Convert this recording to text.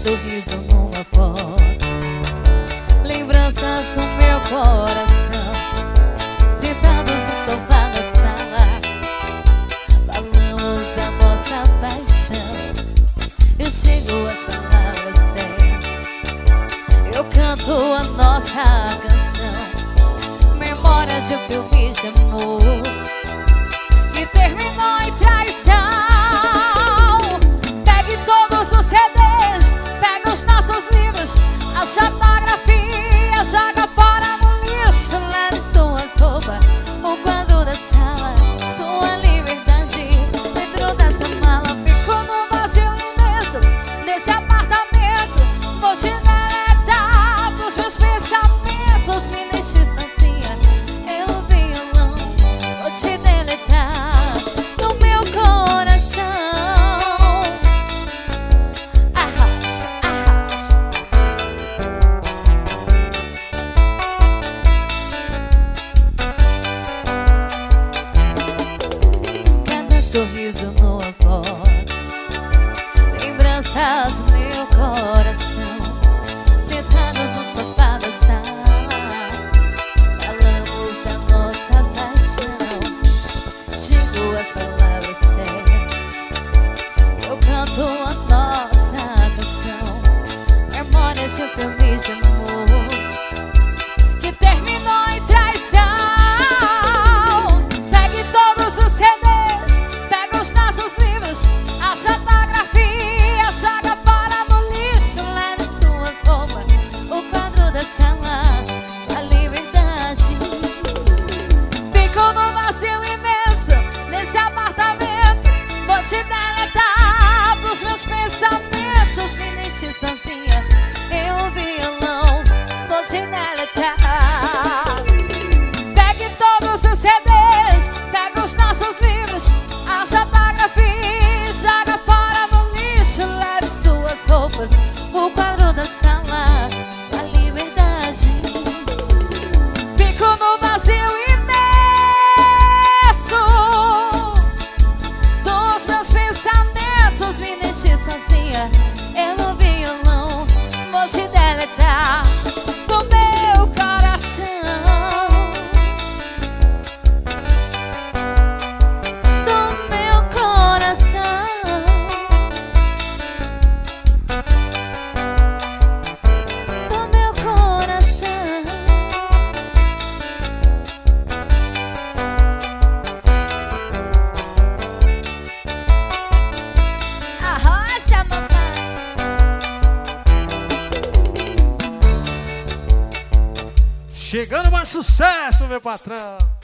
sorriso numa foto, lembranças do meu coração, sentados no sofá da sala, falamos da nossa paixão. Eu chego às palavras certas, eu canto a nossa canção, memórias de um filme de amor que terminou em traição. Pegue todos os CDs, pega os nossos livros, a fotografia, joga fora no lixo, leve suas roupas, o quadro da sala, tua liberdade dentro dessa mala. Fico no vazio imenso, nesse apartamento, vou te deletar dos meus pensamentos, me deixe sozinha, eu violão, vou te deletar do meu coração. Arrasta, arrasta. Cada sorriso numa foto, lembranças do meu coração, sentados no sofá da sala, falamos da nossa paixão. Digo as palavras certas, eu canto a nossa canção, memórias de um filme de amor que terminou em traição. Pegue todos os CDs, pega os nossos livros, a fotografia, joga fora no lixo, leve suas roupas, o quadro da sala, a liberdade. Fico no vazio imenso, nesse apartamento, vou te deletar dos meus pensamentos, me deixe sozinha, eu violão, vou te deletar. Pegue todos os CDs, pega os nossos livros, a fotografia, joga fora no lixo, leve suas roupas, o quadro da sala, a liberdade. Fico no vazio imenso dos meus pensamentos, me deixe sozinha, eu no violão, vou te deletar do meu coração, do meu coração, do meu coração. Arrocha, mamãe. Chegando mais sucesso, meu patrão.